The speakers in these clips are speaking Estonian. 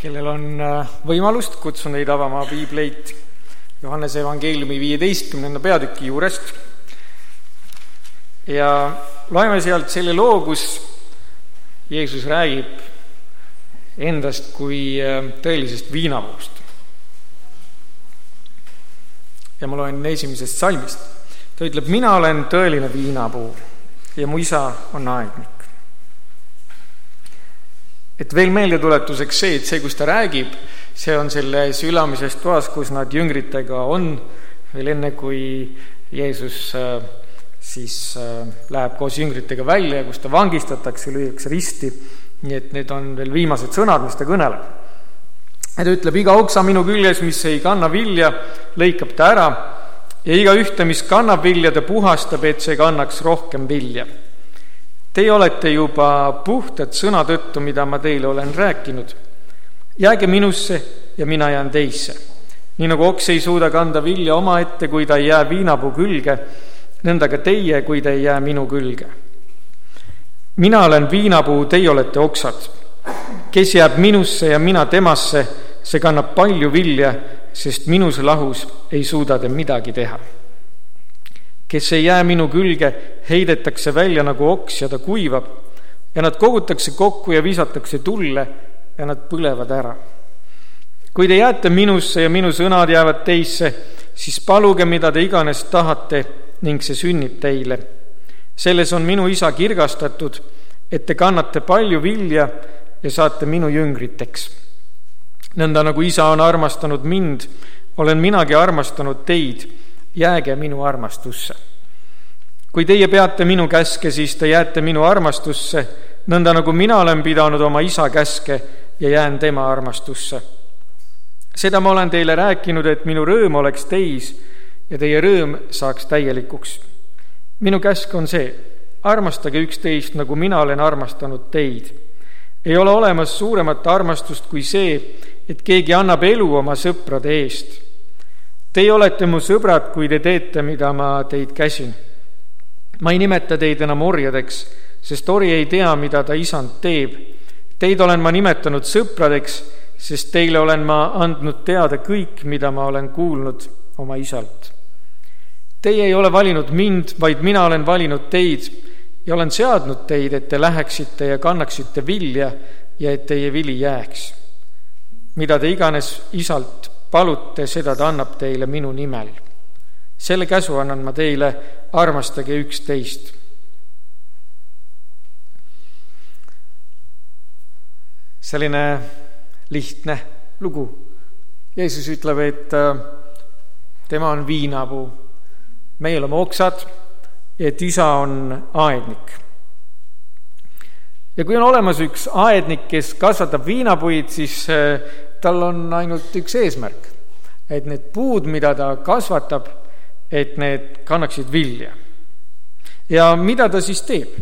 Kellel on võimalust, kutsun neid avama piibleid Johannese evangeeliumi 15. peatüki juurest ja loeme sealt selle loo, kus Jeesus räägib endast kui tõelisest viinapuust. Ja ma loen 1. salmist. Ta ütleb, mina olen tõeline viinapuu ja mu isa on aednik. Et veel meeldetuletuseks see, kus ta räägib, see on selles ülamises toas, kus nad jüngritega on, veel enne kui Jeesus läheb koos jüngritega välja ja kus ta vangistatakse, lüüakse risti. Nii et need on veel viimased sõnad, mis ta kõneleb. Ja ta ütleb, iga oksa minu küljes, mis ei kanna vilja, lõikab ta ära ja iga ühte, mis kannab vilja, ta puhastab, et see kannaks rohkem vilja. Teie olete juba puhtad sõna tõttu, mida ma teile olen rääkinud. Jääge minusse ja mina jään teisse. Nii nagu oks ei suuda kanda vilja oma ette, kui ta ei jää viinapuu külge, nõnda ka teie, kui te ei jää minu külge. Mina olen viinapuu, teie olete oksad. Kes jääb minusse ja mina temasse, see kannab palju vilja, sest minus lahus ei suuda te midagi teha. Kes ei jää minu külge, heidetakse välja nagu oks ja ta kuivab ja nad kogutakse kokku ja visatakse tulle ja nad põlevad ära. Kui te jääte minusse ja minu sõnad jäävad teisse, siis paluge, mida te iganes tahate ning see sünnib teile. Selles on minu isa kirgastatud, et te kannate palju vilja ja saate minu jüngriteks. Nõnda nagu isa on armastanud mind, olen minagi armastanud teid. Jääge minu armastusse. Kui teie peate minu käske, siis te jääte minu armastusse, nõnda nagu mina olen pidanud oma isa käske ja jään tema armastusse. Seda ma olen teile rääkinud, et minu rõõm oleks teis ja teie rõõm saaks täielikuks. Minu käsk on see, armastage üksteist, nagu mina olen armastanud teid. Ei ole olemas suuremat armastust kui see, et keegi annab elu oma sõprade eest. Teie olete mu sõbrad, kui te teete, mida ma teid käsin. Ma ei nimeta teid enam orjadeks, sest ori ei tea, mida ta isand teeb. Teid olen ma nimetanud sõpradeks, sest teile olen ma andnud teada kõik, mida ma olen kuulnud oma isalt. Teie ei ole valinud mind, vaid mina olen valinud teid ja olen seadnud teid, et te läheksite ja kannaksite vilja ja et teie vili jääks. Mida te iganes isalt palute, seda ta annab teile minu nimel. Selle käsu annan ma teile, armastage üksteist. Selline lihtne lugu. Jeesus ütleb, et tema on viinapuu. Meil on oksad, et isa on aednik. Ja kui on olemas üks aednik, kes kasvatab viinapuid, siis tal on ainult üks eesmärk, et need puud, mida ta kasvatab, et need kannaksid vilja. Ja mida ta siis teeb?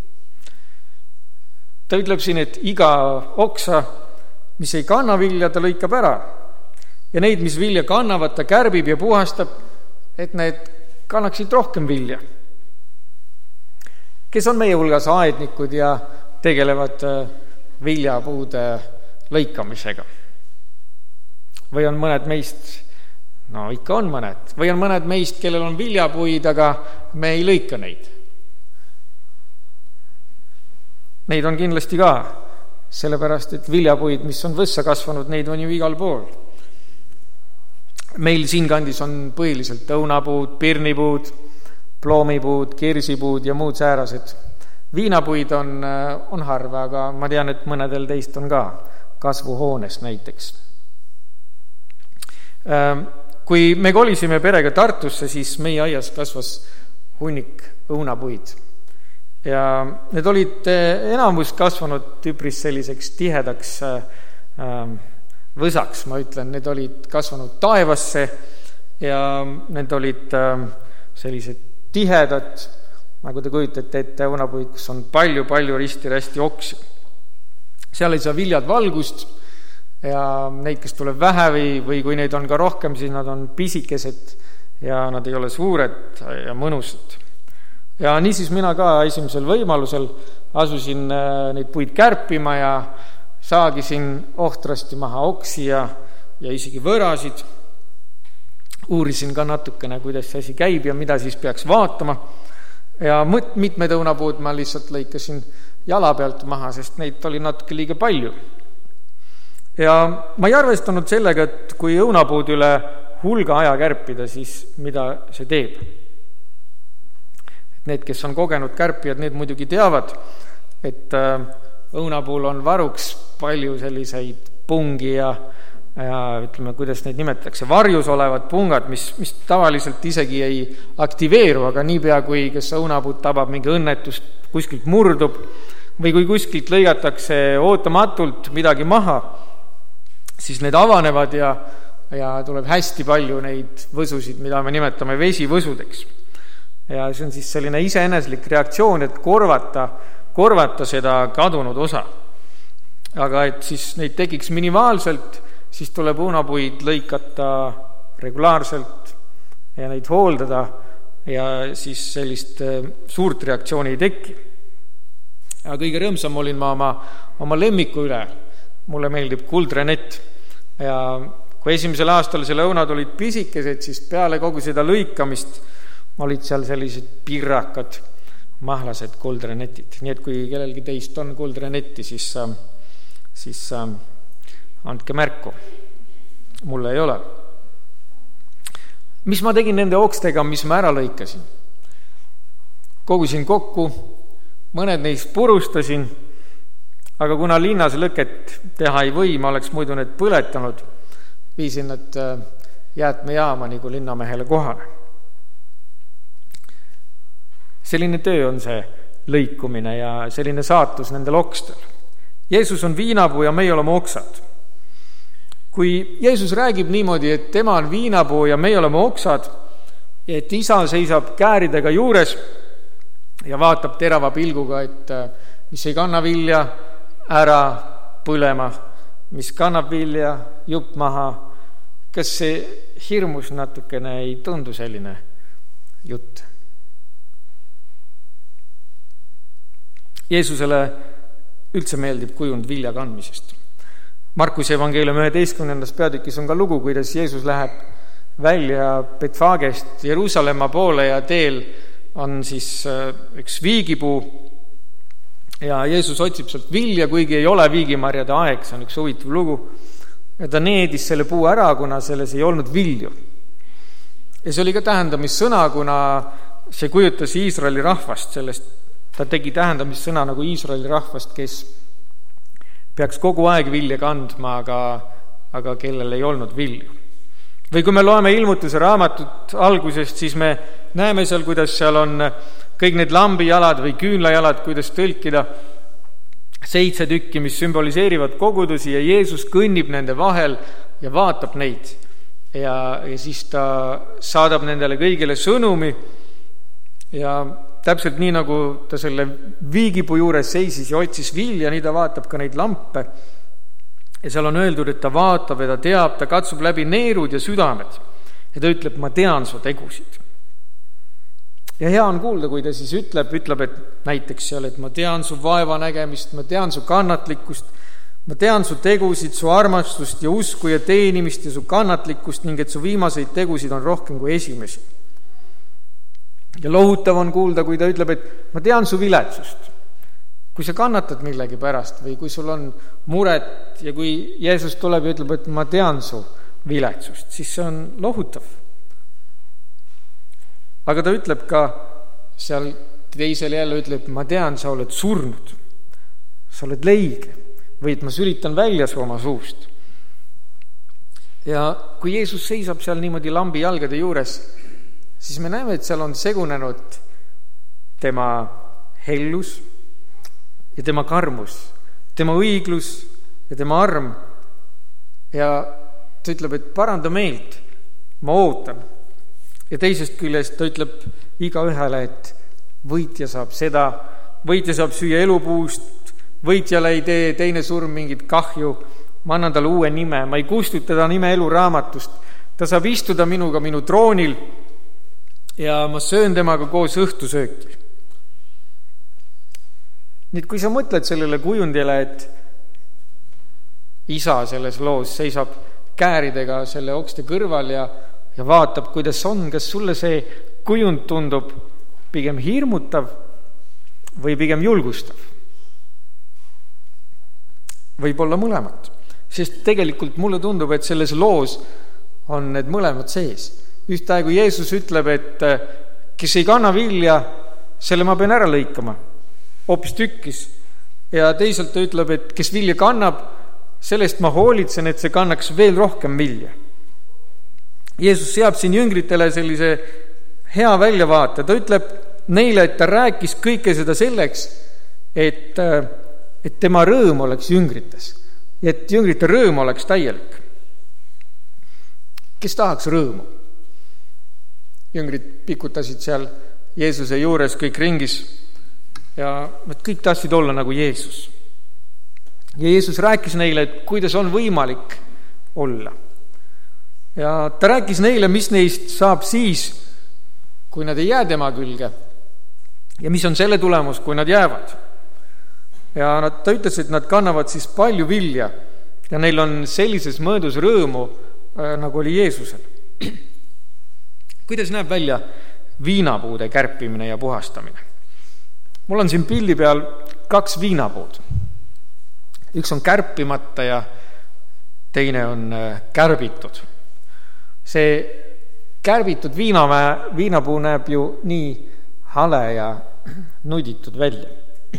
Ta ütleb siin, et iga oksa, mis ei kanna vilja, ta lõikab ära. Ja neid, mis vilja kannavad, ta kärbib ja puhastab, et need kannaksid rohkem vilja. Kes on meie hulgas aednikud ja tegelevad viljapuude lõikamisega? Või on mõned meist, no ikka on mõned, või on mõned meist, kellel on viljapuid, aga me ei lõika neid. Neid on kindlasti ka, sellepärast, et viljapuid, mis on võssa kasvanud, neid on ju igal pool. Meil siinkandis on põhiliselt õunapuud, pirnipuud, ploomipuud, kirsipuud ja muud säärased. Viinapuid on harva, aga ma tean, et mõnedel teist on ka kasvuhoones näiteks. Kui me kolisime perega Tartusse, siis meie aias kasvas hunnik õunapuid. Ja need olid enamus kasvanud üpris selliseks tihedaks võsaks, ma ütlen, need olid kasvanud taevasse ja need olid sellised tihedad, nagu te kujutate ette õunapuid, kus on palju risti-rästi oksi. Seal ei saa viljad valgust ja neid, kes tuleb vähe või kui neid on ka rohkem, siis nad on pisikesed ja nad ei ole suured ja mõnusad. Ja niisiis mina ka esimesel võimalusel asusin neid puid kärpima ja saagisin ohtrasti maha oksi ja isegi võrasid. Uurisin ka natukene, kuidas see asi käib ja mida siis peaks vaatama. Ja mitmed õunapuud ma lihtsalt lõikasin jala pealt maha, sest neid oli natuke liiga palju. Ja ma ei arvestanud sellega, et kui õunapuud üle hulga aja kärpida, siis mida see teeb. Need, kes on kogenud kärpijad, need muidugi teavad, et õunapuul on varuks palju selliseid pungi ja ütleme, kuidas neid nimetatakse, varjus olevad pungad, mis tavaliselt isegi ei aktiveeru, aga niipea kui kes õunapuud tabab mingi õnnetust, kuskilt murdub või kui kuskilt lõigatakse ootamatult midagi maha, siis need avanevad ja tuleb hästi palju neid võsusid, mida me nimetame vesivõsudeks. Ja see on siis selline iseeneslik reaktsioon, et korvata seda kadunud osa. Aga et siis neid tekiks minimaalselt, siis tuleb õunapuid lõikata regulaarselt ja neid hooldada ja siis sellist suurt reaktsiooni ei teki. Ja kõige rõõmsam olin ma oma lemmiku üle. Mulle meeldib kuldrenett ja kui esimesel aastal selle õunad olid pisikesed, siis peale kogu seda lõikamist olid seal sellised pirrakad mahlased kuldrenetid. Nii et kui kellelgi teist on kuldrenetti, siis andke märku. Mulle ei ole. Mis ma tegin nende okstega, mis ma ära lõikasin? Kogusin kokku, mõned neist purustasin, aga kuna linnas lõket teha ei või, ma oleks muidu need põletanud, viisin need jäätmejaama nagu linnamehele kohale. Selline töö on see lõikumine ja selline saatus nendel okstel. Jeesus on viinapuu ja meie oleme oksad. Kui Jeesus räägib niimoodi, et tema on viinapuu ja meie oleme oksad, et isa seisab kääridega juures ja vaatab terava pilguga, et mis ei kanna vilja, ära põlema, mis kannab vilja, jupp maha. Kas see hirmus natukene ei tundu selline jutt? Jeesusele üldse meeldib kujund vilja kandmisest. Markuse evangeeliumi 11. peatükis on ka lugu, kuidas Jeesus läheb välja Betfagest Jeruusalemma poole ja teel on siis üks viigipuu ja Jeesus otsib sealt vilja, kuigi ei ole viigimarjade aeg, see on üks huvitav lugu. Ja ta needis selle puu ära, kuna selles ei olnud vilju. Ja see oli ka tähendamissõna, kuna see kujutas Iisraeli rahvast sellest. Ta tegi tähendamissõna nagu Iisraeli rahvast, kes peaks kogu aeg vilja kandma, aga kellel ei olnud vilju. Või kui me loeme ilmutuse raamatut algusest, siis me näeme seal, kuidas seal on kõik need lambijalad või küünlajalad, kuidas tõlkida 7 tükki, mis sümboliseerivad kogudusi ja Jeesus kõnnib nende vahel ja vaatab neid. Ja siis ta saadab nendele kõigile sõnumi ja täpselt nii, nagu ta selle viigipuu juures seisis ja otsis vilja, nii ta vaatab ka neid lampe. Ja seal on öeldud, et ta vaatab ja ta teab, ta katsub läbi neerud ja südamed. Ja ta ütleb, ma tean su tegusid. Ja hea on kuulda, kui ta siis ütleb, et näiteks seal, et ma tean su vaeva nägemist, ma tean su kannatlikkust, ma tean su tegusid, su armastust ja usku ja teenimist ja su kannatlikkust ning et su viimaseid tegusid on rohkem kui esimesi. Ja lohutav on kuulda, kui ta ütleb, et ma tean su viletsust. Kui sa kannatad millegi pärast või kui sul on muret ja kui Jeesus tuleb ja ütleb, et ma tean su viletsust, siis see on lohutav. Aga ta ütleb ka seal teisel jälle ütleb, ma tean, sa oled surnud, sa oled leige või et ma sülitan välja su oma suust. Ja kui Jeesus seisab seal niimoodi lambi jalgade juures, siis me näeme, et seal on segunenud tema hellus ja tema karmus, tema õiglus ja tema arm. Ja ta ütleb, et paranda meelt, ma ootan. Ja teisest küljest ta ütleb igaühele, et võitja saab seda, võitja saab süüa elupuust, võitjale ei tee teine surm mingit kahju, ma annan talle uue nime, ma ei kustuta ta nime eluraamatust, ta saab istuda minuga minu troonil ja ma söön temaga koos õhtusööki. Nüüd, kui sa mõtled sellele kujundile, et isa selles loos seisab kääridega selle okste kõrval ja vaatab, kuidas on, kas sulle see kujund tundub pigem hirmutav või pigem julgustav. Võib-olla mõlemat, sest tegelikult mulle tundub, et selles loos on need mõlemad sees. Ühtaegu Jeesus ütleb, et kes ei kanna vilja, selle ma pean ära lõikama, hoopis tükkis. Ja teisalt ta ütleb, et kes vilja kannab, sellest ma hoolitsen, et see kannaks veel rohkem vilja. Jeesus seab siin jüngritele sellise hea väljavaate. Ta ütleb neile, et ta rääkis kõike seda selleks, et tema rõõm oleks jüngrites. Et jüngrite rõõm oleks täielik. Kes tahaks rõõmu? Jüngrid pikutasid seal Jeesuse juures kõik ringis ja nad kõik tahtsid olla nagu Jeesus. Ja Jeesus rääkis neile, et kuidas on võimalik olla. Ja ta rääkis neile, mis neist saab siis, kui nad ei jää tema külge ja mis on selle tulemus, kui nad jäävad. Ja ta ütles, et nad kannavad siis palju vilja ja neil on sellises mõõdus rõõmu, nagu oli Jeesusel. Kuidas näeb välja viinapuude kärpimine ja puhastamine? Mul on siin pildi peal 2 viinapuud. Üks on kärpimata ja teine on kärbitud. See kärbitud viinapuu näeb ju nii hale ja nuditud välja.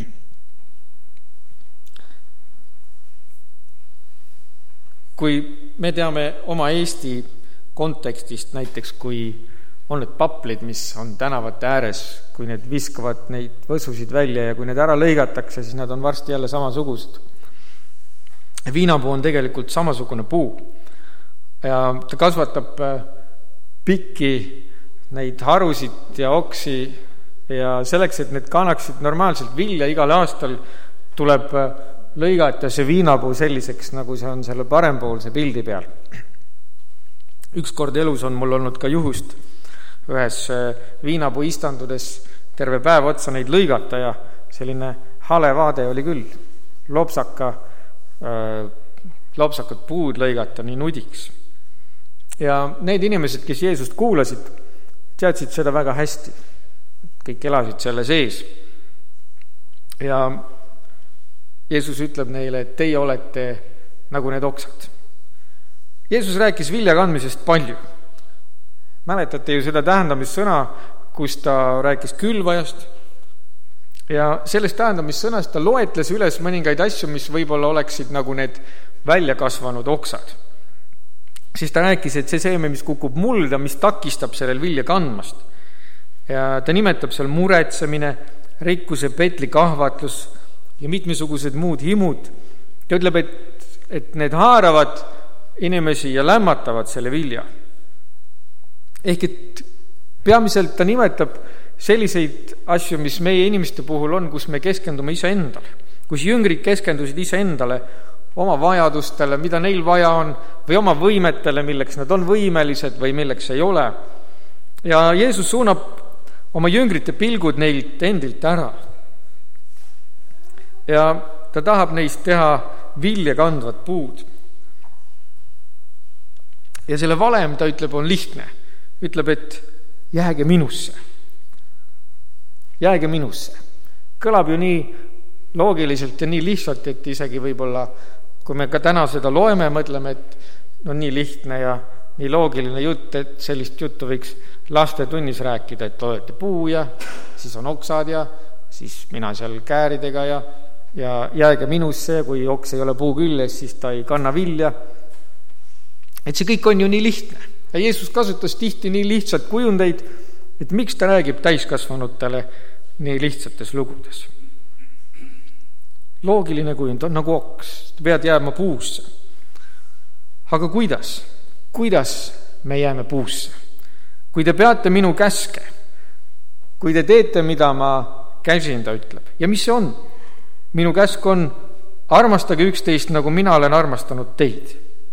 Kui me teame oma Eesti kontekstist, näiteks kui on need paplid, mis on tänavate ääres, kui need viskavad neid võsusid välja ja kui need ära lõigatakse, siis nad on varsti jälle samasugused. Viinapuu on tegelikult samasugune puu ja ta kasvatab pikki neid harusid ja oksi ja selleks, et need kannaksid normaalselt vilja igal aastal, tuleb lõigata see viinapuu selliseks, nagu see on selle parempoolse pildi peal. Ükskord elus on mul olnud ka juhust ühes viinapuu istandudes terve päev otsa neid lõigata ja selline hale vaade oli küll. Lopsakad puud lõigata nii nudiks. Ja need inimesed, kes Jeesust kuulasid, teadsid seda väga hästi. Kõik elasid selle sees. Ja Jeesus ütleb neile, et teie olete nagu need oksad. Jeesus rääkis vilja kandmisest palju. Mäletate ju seda tähendamissõna, kus ta rääkis külvajast. Ja sellest tähendamissõnast ta loetles üles mõningaid asju, mis võib-olla oleksid nagu need välja kasvanud oksad. Siis ta rääkis, et see seeme, mis kukub mulda, mis takistab sellel vilja kandmast. Ja ta nimetab seal muretsemine, rikkuse, petli, kahvatlus ja mitmesugused muud himud. Ta ütleb, et need haaravad inimesi ja lämmatavad selle vilja. Ehk et peamiselt ta nimetab selliseid asju, mis meie inimeste puhul on, kus me keskendume iseendale. Kus jüngrid keskendusid iseendale, oma vajadustele, mida neil vaja on, või oma võimetele, milleks nad on võimelised või milleks ei ole. Ja Jeesus suunab oma jüngrite pilgud neilt endilt ära. Ja ta tahab neist teha vilja kandvat puud. Ja selle valem, ta ütleb, on lihtne. Ütleb, et jääge minusse. Jääge minusse. Kõlab ju nii loogiliselt ja nii lihtsalt, et isegi võib-olla, kui me ka täna seda loeme, mõtleme, et no nii lihtne ja nii loogiline jutt, et sellist juttu võiks lastetunnis rääkida, et olete puu ja siis on oksad ja siis mina seal kääridega ja jääge minusse, kui oks ei ole puu küljes, siis ta ei kanna vilja. Et see kõik on ju nii lihtne. Ja Jeesus kasutas tihti nii lihtsalt kujundeid, et miks ta räägib täiskasvanutele nii lihtsates lugudes. Loogiline kujund on nagu oks, pead jääma puusse. Aga kuidas? Kuidas me jääme puusse? Kui te peate minu käske, kui te teete, mida ma käsin, ta ütleb. Ja mis see on? Minu käsk on armastage üksteist, nagu mina olen armastanud teid.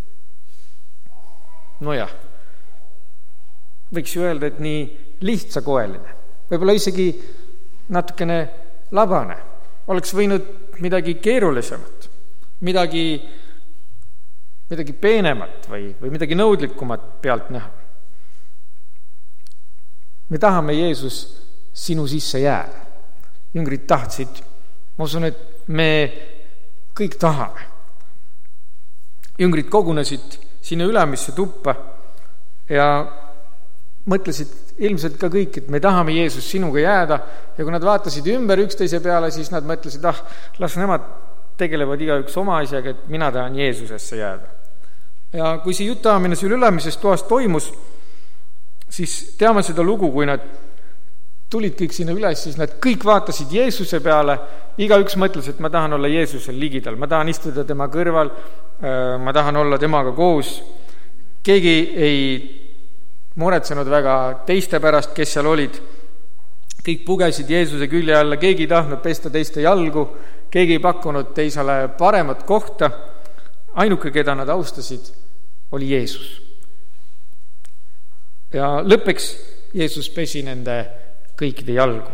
Nojah, võiks ju öelda, et nii lihtsakoeline, võib-olla isegi natukene labane. Oleks võinud midagi keerulisemat, midagi midagi peenemat või midagi nõudlikumat pealt näha. Me tahame, Jeesus, sinu sisse jääda. Jüngrid tahtsid, ma usun, et me kõik tahame. Jüngrid kogunesid sinna ülemisse tuppa ja mõtlesid ilmselt ka kõik, et me tahame, Jeesus, sinuga jääda, ja kui nad vaatasid ümber üksteise peale, siis nad mõtlesid, las nemad tegelevad igaüks oma asjaga, et mina tahan Jeesusesse jääda. Ja kui see jutuajamine seal ülemises toas toimus, siis teame seda lugu, kui nad tulid kõik sinna üles, siis nad kõik vaatasid Jeesuse peale, igaüks mõtles, et ma tahan olla Jeesusel ligidal, ma tahan istuda tema kõrval, ma tahan olla temaga koos. Keegi ei muretsenud väga teiste pärast, kes seal olid. Kõik pugesid Jeesuse külje alla, keegi ei tahtnud pesta teiste jalgu, keegi ei pakkunud teisele paremat kohta. Ainuke, keda nad austasid, oli Jeesus. Ja lõppeks Jeesus pesi nende kõikide jalgu.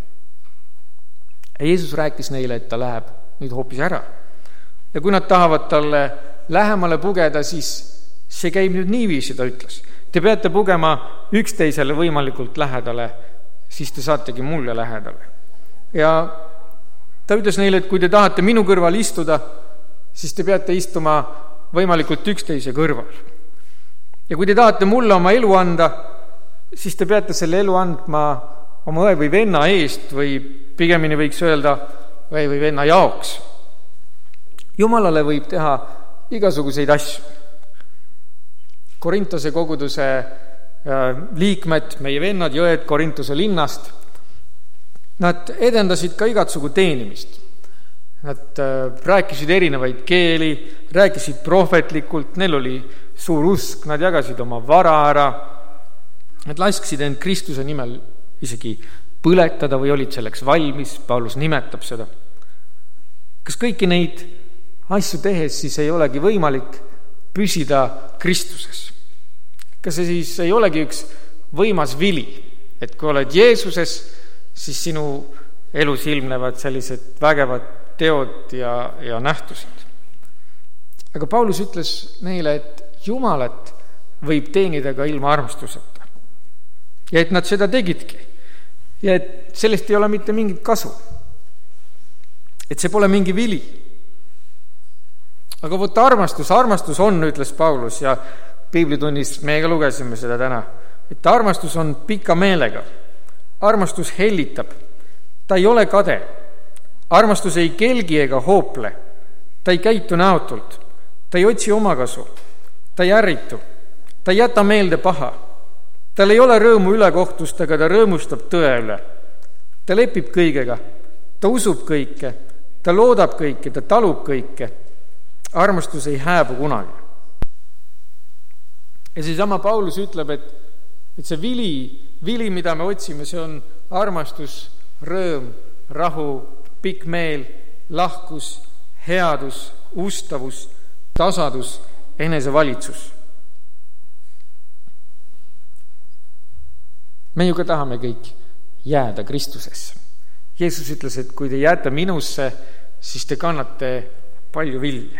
Ja Jeesus rääkis neile, et ta läheb nüüd hoopis ära. Ja kui nad tahavad talle lähemale pugeda, siis see käib nüüd niiviisi, ta ütles. Te peate pugema üksteisele võimalikult lähedale, siis te saategi mulle lähedale. Ja ta ütles neile, et kui te tahate minu kõrval istuda, siis te peate istuma võimalikult üksteise kõrval. Ja kui te tahate mulle oma elu anda, siis te peate selle elu andma oma õe või venna eest või pigemini võiks öelda õe või venna jaoks. Jumalale võib teha igasuguseid asju. Korintuse koguduse liikmed, meie vennad ja õed Korintuse linnast, nad edendasid ka igatsugu teenimist. Nad rääkisid erinevaid keeli, rääkisid prohvetlikult, neil oli suur usk, nad jagasid oma vara ära, nad lasksid end Kristuse nimel isegi põletada või olid selleks valmis, Paulus nimetab seda. Kas kõiki neid asju tehes siis ei olegi võimalik püsida Kristuses? Kas see siis ei olegi üks võimas vili, et kui oled Jeesuses, siis sinu elus ilmnevad sellised vägevad teod ja nähtused. Aga Paulus ütles neile, et Jumalat võib teenida ka ilma armastuseta. Ja et nad seda tegidki. Ja et sellest ei ole mitte mingit kasu. Et see pole mingi vili. Aga võtta armastus on, ütles Paulus, ja Piiblitunnis meiega lugesime seda täna, et armastus on pika meelega. Armastus hellitab. Ta ei ole kade. Armastus ei kelgi ega hoople. Ta ei käitu näotult. Ta ei otsi omakasu. Ta ei ärritu. Ta ei jäta meelde paha. Tal ei ole rõõmu ülekohtust, aga ta rõõmustab tõe üle. Ta lepib kõigega. Ta usub kõike. Ta loodab kõike. Ta talub kõike. Armastus ei hääbu kunagi. Ja seesama Paulus ütleb, et see vili, mida me otsime, see on armastus, rõõm, rahu, pikk meel, lahkus, headus, ustavus, tasadus, enesevalitsus. Me ju ka tahame kõik jääda Kristusesse. Jeesus ütles, et kui te jääte minusse, siis te kannate palju vilja.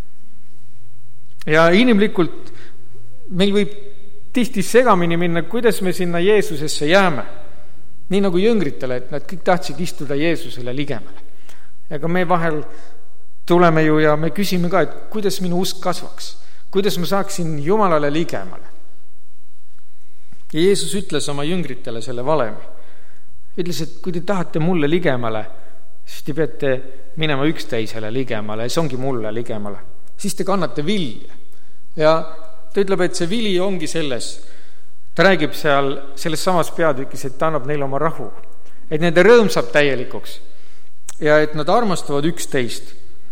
Ja inimlikult meil võib tihti segamini minna, kuidas me sinna Jeesusesse jääme. Nii nagu jüngritele, et nad kõik tahtsid istuda Jeesusele ligemale. Aga me vahel tuleme ju ja me küsime ka, et kuidas minu usk kasvaks, kuidas ma saaksin Jumalale ligemale. Ja Jeesus ütles oma jüngritele selle valemi. Ütles, et kui te tahate mulle ligemale, siis te peate minema üksteisele ligemale ja see ongi mulle ligemale. Siis te kannate vilja. Ja ta ütleb, et see vili ongi selles. Ta räägib seal selles samas peatükis, et ta annab neile oma rahu. Et nende rõõm saab täielikuks. Ja et nad armastavad üksteist.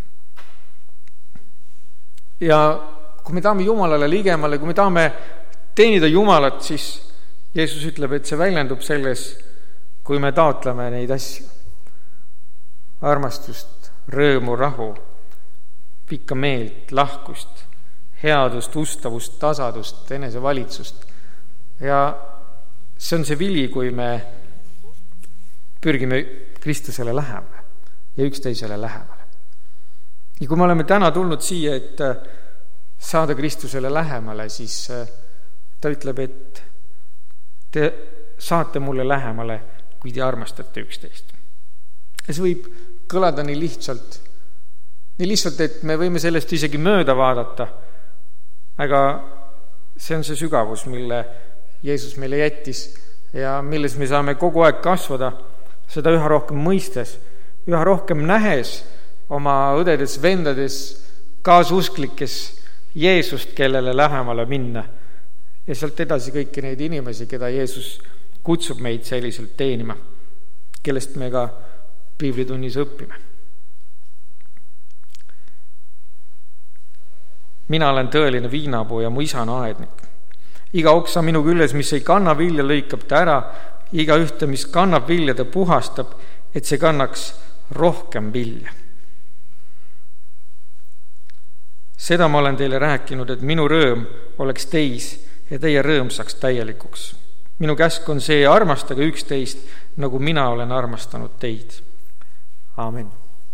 Ja kui me tahame Jumalale ligemale, kui me tahame teenida Jumalat, siis Jeesus ütleb, et see väljendub selles, kui me taotleme neid asju. Armastust, rõõmu, rahu, pikka meelt, lahkust, headust, ustavust, tasadust, enesevalitsust. Ja see on see vili, kui me pürgime Kristusele lähemale ja üksteisele lähemale. Ja kui me oleme täna tulnud siia, et saada Kristusele lähemale, siis ta ütleb, et te saate mulle lähemale, kui te armastate üksteist. Ja see võib kõlada nii lihtsalt, et me võime sellest isegi mööda vaadata, aga see on see sügavus, mille Jeesus meile jättis ja milles me saame kogu aeg kasvada, seda üha rohkem mõistes, üha rohkem nähes oma õdedes, vendades, kaasusklikes Jeesust, kellele lähemale minna ja sealt edasi kõiki neid inimesi, keda Jeesus kutsub meid selliselt teenima, kellest me ka piiblitunnis õpime. Mina olen tõeline viinapuu ja mu isa on aednik. Iga oksa minu küljes, mis ei kanna vilja, lõikab ta ära, iga ühte, mis kannab vilja, ta puhastab, et see kannaks rohkem vilja. Seda ma olen teile rääkinud, et minu rõõm oleks teis ja teie rõõm saaks täielikuks. Minu käsk on see, armastage üksteist, nagu mina olen armastanud teid. Aamen.